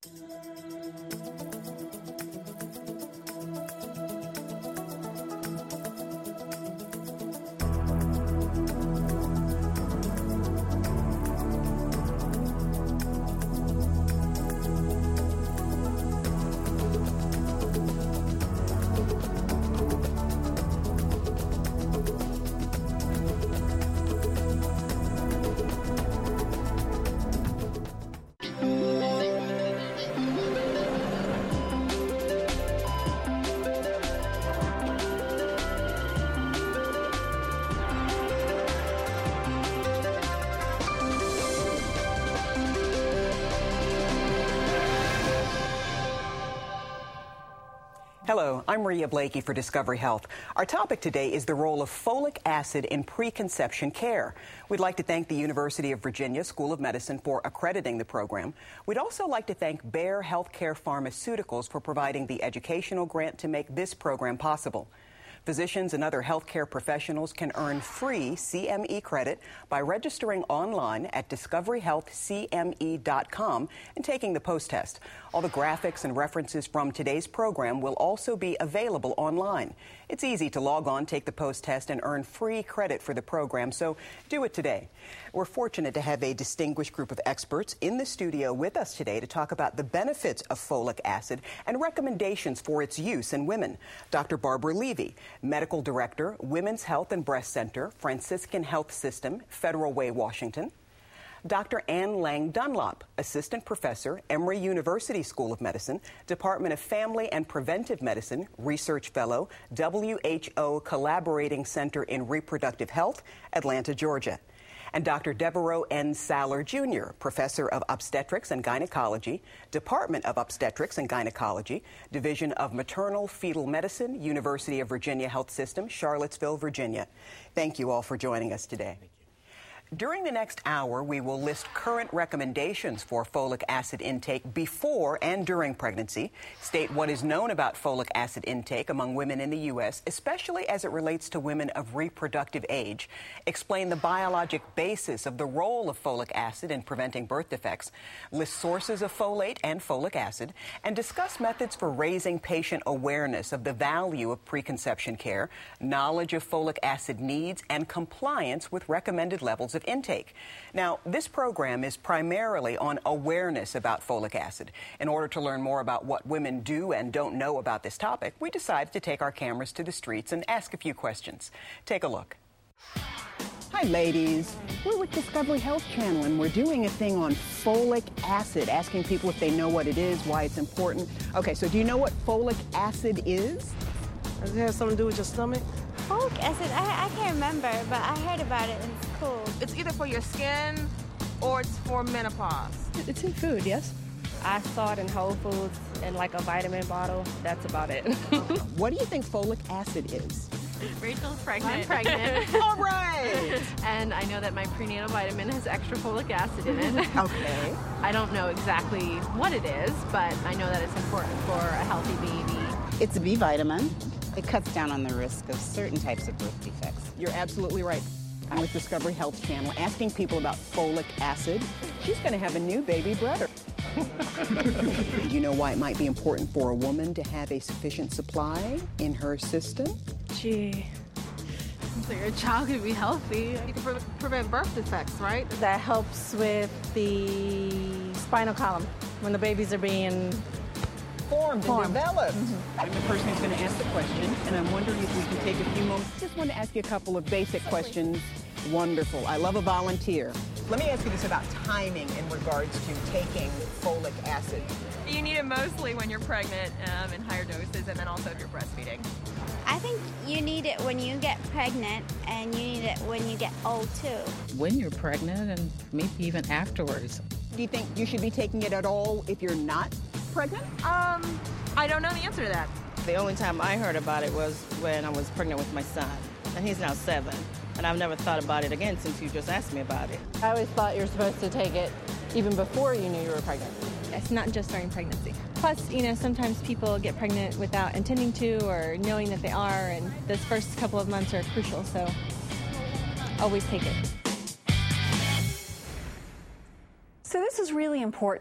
Hello, I'm Maria Blakey for Discovery Health. Our topic today is the role of folic acid in preconception care. We'd like to thank the University of Virginia School of Medicine for accrediting the program. We'd also like to thank Bayer Healthcare Pharmaceuticals for providing the educational grant to make this program possible. Physicians and other healthcare professionals can earn free CME credit by registering online at discoveryhealthcme.com and taking the post-test. All the graphics and references from today's program will also be available online. It's easy to log on, take the post-test, and earn free credit for the program, so do it today. We're fortunate to have a distinguished group of experts in the studio with us today to talk about the benefits of folic acid and recommendations for its use in women. Dr. Barbara Levy, Medical Director, Women's Health and Breast Center, Franciscan Health System, Federal Way, Washington. Dr. Ann Lang Dunlop, Assistant Professor, Emory University School of Medicine, Department of Family and Preventive Medicine, Research Fellow, WHO Collaborating Center in Reproductive Health, Atlanta, Georgia. And Dr. Devereaux N. Saller, Jr., Professor of Obstetrics and Gynecology, Department of Obstetrics and Gynecology, Division of Maternal Fetal Medicine, University of Virginia Health System, Charlottesville, Virginia. Thank you all for joining us today. During the next hour, we will list current recommendations for folic acid intake before and during pregnancy, state what is known about folic acid intake among women in the U.S., especially as it relates to women of reproductive age, explain the biologic basis of the role of folic acid in preventing birth defects, list sources of folate and folic acid, and discuss methods for raising patient awareness of the value of preconception care, knowledge of folic acid needs, and compliance with recommended levels of intake. Now, this program is primarily on awareness about folic acid. In order to learn more about what women do and don't know about this topic, we decided to take our cameras to the streets and ask a few questions. Take a look. Hi, ladies. We're with Discovery Health Channel, and we're doing a thing on folic acid, asking people if they know what it is, why it's important. Okay, so do you know what folic acid is? Does it have something to do with your stomach? Folic acid, I can't remember, but I heard about it and it's cool. It's either for your skin or it's for menopause. It's in food, yes. I saw it in Whole Foods in like a vitamin bottle. That's about it. What do you think folic acid is? Rachel's pregnant. I'm pregnant. All right. And I know that my prenatal vitamin has extra folic acid in it. Okay. I don't know exactly what it is, but I know that it's important for a healthy baby. It's a B vitamin. It cuts down on the risk of certain types of birth defects. You're absolutely right. I'm with Discovery Health Channel asking people about folic acid. She's going to have a new baby brother. Do you know why it might be important for a woman to have a sufficient supply in her system? Gee. So your child could be healthy. You can prevent birth defects, right? That helps with the spinal column when the babies are being Formed. Developed. I'm the person who's going to ask the question, and I'm wondering if we can take a few moments. Just want to ask you a couple of basic questions. Wonderful. I love a volunteer. Let me ask you this about timing in regards to taking folic acid. You need it mostly when you're pregnant in higher doses, and then also if you're breastfeeding. I think you need it when you get pregnant, and you need it when you get old too. When you're pregnant and maybe even afterwards. Do you think you should be taking it at all if you're not pregnant? I don't know the answer to that. The only time I heard about it was when I was pregnant with my son, and he's now 7. And I've never thought about it again since you just asked me about it. I always thought you were supposed to take it even before you knew you were pregnant. It's not just during pregnancy. Plus, sometimes people get pregnant without intending to or knowing that they are, and those first couple of months are crucial, so always take it. So this is really important.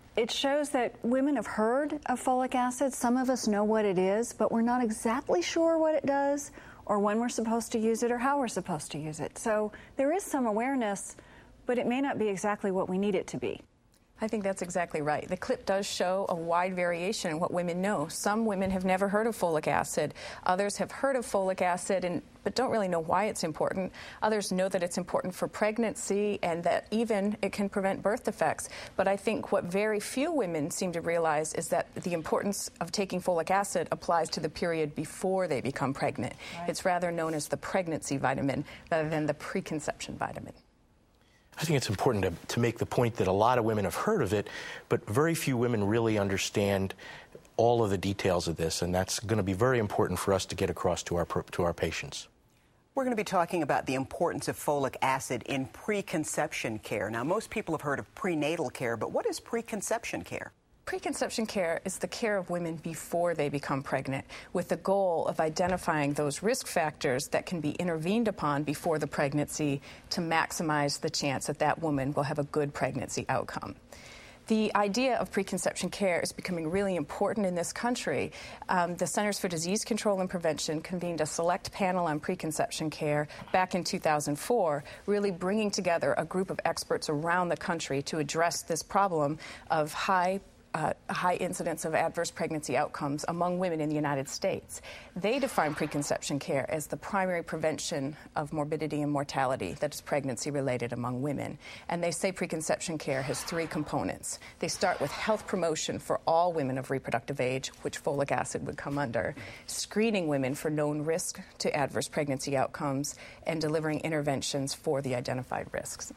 It shows that women have heard of folic acid. Some of us know what it is, but we're not exactly sure what it does or when we're supposed to use it or how we're supposed to use it. So there is some awareness, but it may not be exactly what we need it to be. I think that's exactly right. The clip does show a wide variation in what women know. Some women have never heard of folic acid. Others have heard of folic acid but don't really know why it's important. Others know that it's important for pregnancy and that even it can prevent birth defects. But I think what very few women seem to realize is that the importance of taking folic acid applies to the period before they become pregnant. Right. It's rather known as the pregnancy vitamin rather than the preconception vitamin. I think it's important to make the point that a lot of women have heard of it, but very few women really understand all of the details of this, and that's going to be very important for us to get across to our patients. We're going to be talking about the importance of folic acid in preconception care. Now, most people have heard of prenatal care, but what is preconception care? Preconception care is the care of women before they become pregnant, with the goal of identifying those risk factors that can be intervened upon before the pregnancy to maximize the chance that that woman will have a good pregnancy outcome. The idea of preconception care is becoming really important in this country. The Centers for Disease Control and Prevention convened a select panel on preconception care back in 2004, really bringing together a group of experts around the country to address this problem of high incidence of adverse pregnancy outcomes among women in the United States. They define preconception care as the primary prevention of morbidity and mortality that is pregnancy-related among women. And they say preconception care has three components. They start with health promotion for all women of reproductive age, which folic acid would come under, screening women for known risk to adverse pregnancy outcomes, and delivering interventions for the identified risks.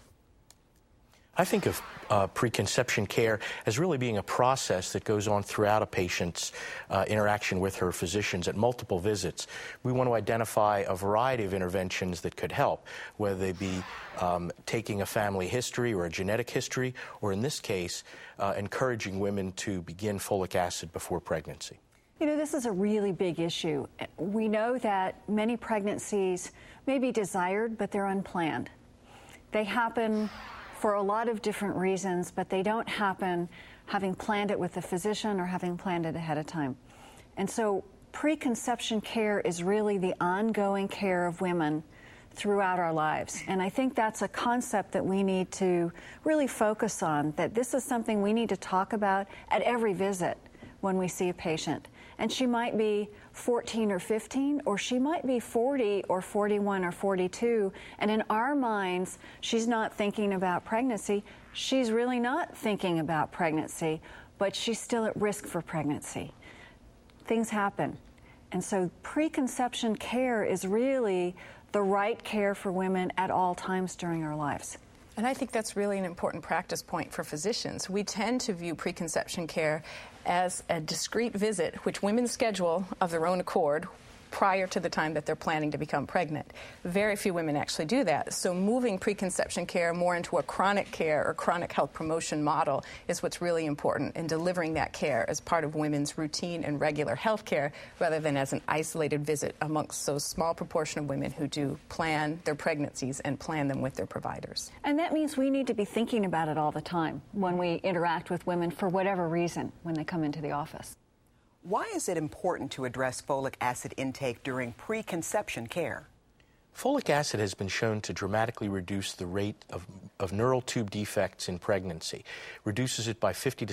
I think of preconception care as really being a process that goes on throughout a patient's interaction with her physicians at multiple visits. We want to identify a variety of interventions that could help, whether they be taking a family history or a genetic history, or in this case, encouraging women to begin folic acid before pregnancy. You know, this is a really big issue. We know that many pregnancies may be desired, but they're unplanned. They happen for a lot of different reasons, but they don't happen having planned it with a physician or having planned it ahead of time. And so preconception care is really the ongoing care of women throughout our lives. And I think that's a concept that we need to really focus on, that this is something we need to talk about at every visit when we see a patient. And she might be 14 or 15, or she might be 40 or 41 or 42, and in our minds, she's not thinking about pregnancy. She's really not thinking about pregnancy, but she's still at risk for pregnancy. Things happen. And so preconception care is really the right care for women at all times during our lives. And I think that's really an important practice point for physicians. We tend to view preconception care as a discrete visit, which women schedule of their own accord prior to the time that they're planning to become pregnant. Very few women actually do that. So moving preconception care more into a chronic care or chronic health promotion model is what's really important, in delivering that care as part of women's routine and regular health care rather than as an isolated visit amongst those small proportion of women who do plan their pregnancies and plan them with their providers. And that means we need to be thinking about it all the time when we interact with women for whatever reason when they come into the office. Why is it important to address folic acid intake during preconception care? Folic acid has been shown to dramatically reduce the rate of neural tube defects in pregnancy, reduces it by 50 to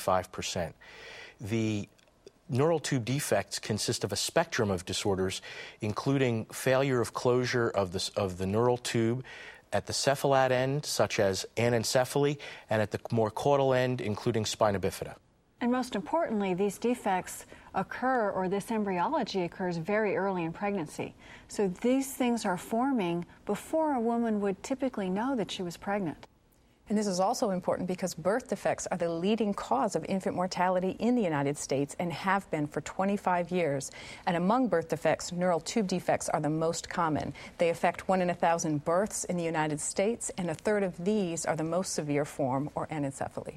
75%. The neural tube defects consist of a spectrum of disorders, including failure of closure of the neural tube at the cephalad end, such as anencephaly, and at the more caudal end, including spina bifida. And most importantly, these defects occur, or this embryology occurs, very early in pregnancy. So these things are forming before a woman would typically know that she was pregnant. And this is also important because birth defects are the leading cause of infant mortality in the United States and have been for 25 years. And among birth defects, neural tube defects are the most common. They affect 1 in 1,000 births in the United States, and a third of these are the most severe form, or anencephaly.